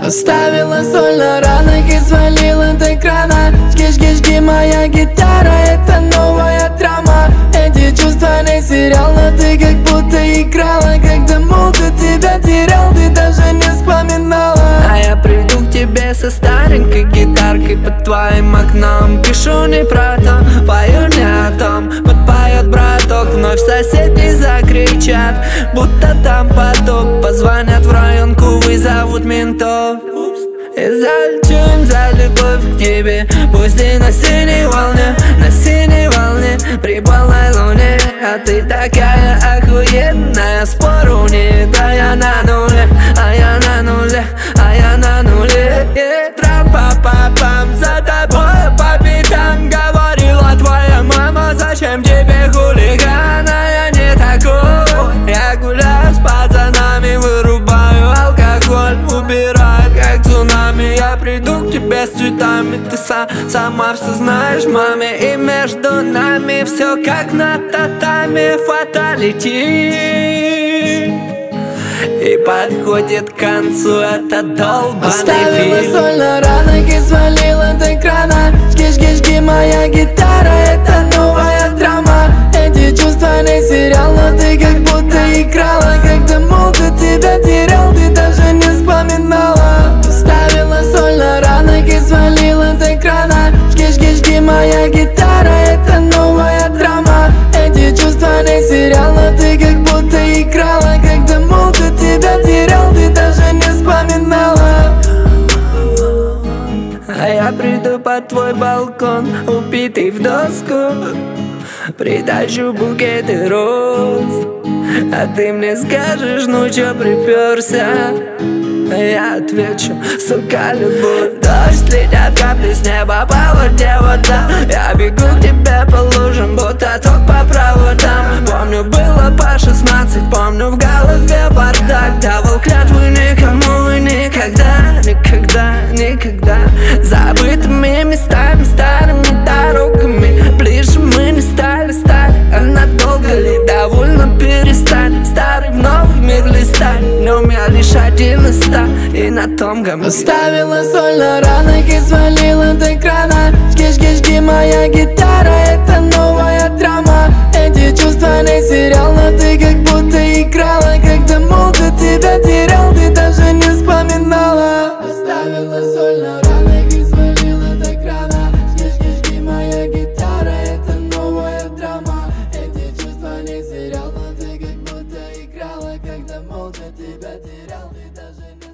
Оставила соль на ранах и свалил от экрана. Жги, моя гитара, это новая драма. Эти чувства не сериал, но ты как будто играла. Когда молча тебя терял, ты даже не вспоминала. А я приду к тебе со старенькой гитаркой под твоим окном. Пишу не про то, пою не о том. Подпоет браток, вновь соседи закричат, будто там потоп. Позвонят в районку, вызовут ментов. И зачем за любовь к тебе? Пусть и на синей волне, при полной луне. А ты такая охуенная, спору нет. А я на нуле, а я на нуле, а я на нуле. Трам-па-па-пам, за тобой по пятам говорила твоя мама. Зачем тебе хулиган, а я не такой. Я гуляю с пацанами, вырубаю алкоголь, убираю как цунами. Я приду к тебе с цветами, ты сама все знаешь, маме. И между нами все как на татами, фаталити. И подходит к концу этот долбанный Оставила фильм. соль на ранах и свалил от экрана. Жги, моя гитара, это новая драма. Эти чувства не сериал, но ты как будто играла. Когда молча тебя терял, ты даже не вспоминала. Оставила соль на ранах и свалил от экрана. Жги, моя гитара, это новая драма. Эти чувства не сериал, но ты как будто играла. Когда молча тебя терял, ты даже не вспоминала. А я приду под твой балкон, убитый в доску, притащу букеты роз. А ты мне скажешь, ну чё приперся? А я отвечу, сука, любовь. Дождь, летят капли с неба, по воде вода. Я бегу к тебе по лужам, будто ток по проводам. Помню, было по 16, помню, в голове бардак. Давал клятвы никому и никогда, никогда, никогда. Забытыми местами, старыми дорогами. Ближе мы не стали, а надолго ли? Довольно перестали, старый в новый мир листать. Но у меня лишь один из 100, и на том гамме. Оставила соль на ранах и свалил от экрана. Жги, моя гитара, это новая драма. Эти чувства не сериал, но ты как будто играла. Когда молча тебя терял, ты даже не вспоминала. Оставила соль на ранах и свалил от экрана. Жги, моя гитара, это новая драма. Эти чувства не сериал, но ты как будто играла. Когда молча тебя терял, ты даже не